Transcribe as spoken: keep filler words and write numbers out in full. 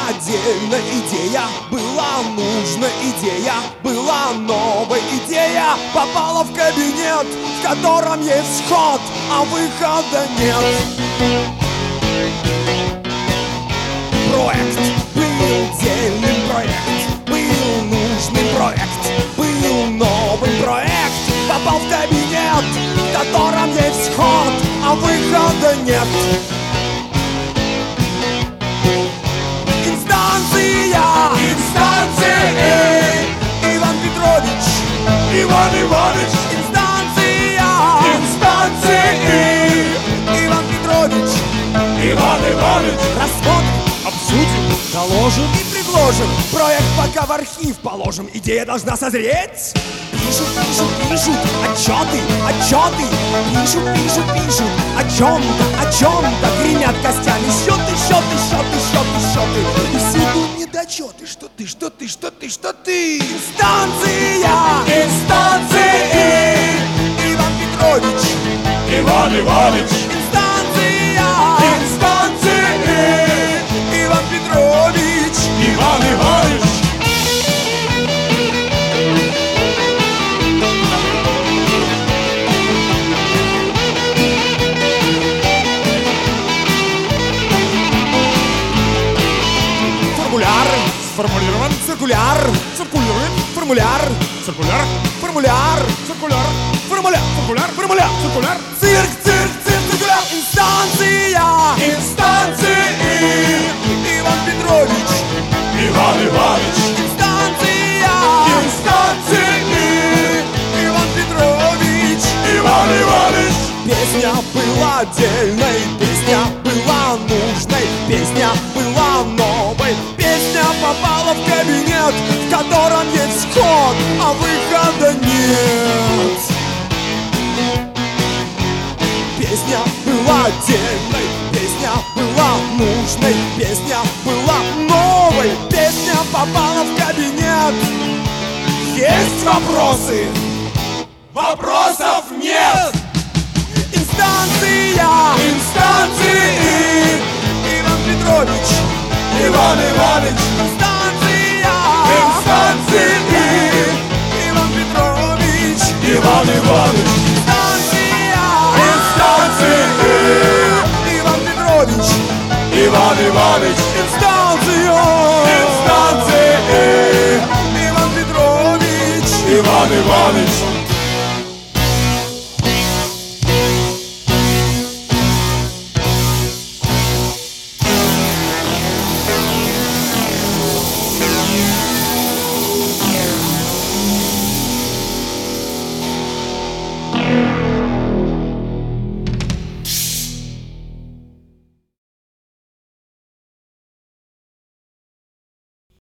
отдельно идея, была нужна идея, была новая идея, попала в кабинет, в котором есть вход, а выхода нет. Проект был дельный проект, был нужный проект, был новый проект, попал в кабинет, в котором есть вход, а выхода нет. Инстанция, инстанция, Иван Петрович, Иван Иванович. Инстанция, инстанция, Иван Петрович, Иван Иванович. Рассмотрим, обсудим, доложим и предложим. Проект пока в архив положим. Идея должна созреть. Пишут, пишут, пишут отчеты, отчеты. Пишут, пишут, пишут о чем-то, о чем-то. Гремят костями счеты, счеты, счеты, счеты, счеты. И всюду недочеты. Что ты, что ты, что ты, что ты? Инстанция, инстанция, Иван Петрович, Иван Иванович. Инстанция, инстанция, Иван Петрович, Иван Иванович. Сформулирован циркуляр, циркулируем формуляр, циркуляр, формуляр, циркуляр, формуляр, циркуляр, формуляр, циркуляр, цирк, цирк, цирк, циркуляр. Инстанция, инстанция, Иван Петрович, Иван Иванович. Инстанция, инстанция, Иван Петрович, Иван Иванович. Песня была отдельной, песня была нужной, песня была новой. Песня попала в кабинет, в котором есть вход, а выхода нет. Песня была отдельной, песня была нужной, песня была новой. Песня попала в кабинет. Есть вопросы? Вопросов нет! Инстанция, инстанции, Иван Петрович, Иван Иванович. Инстанция, инстанции, Иван Петрович, Иван Иванович. Инстанция, инстанции, Иван Петрович, Иван Иванович. Инстанция, инстанции, Иван Петрович, Иван Иванович.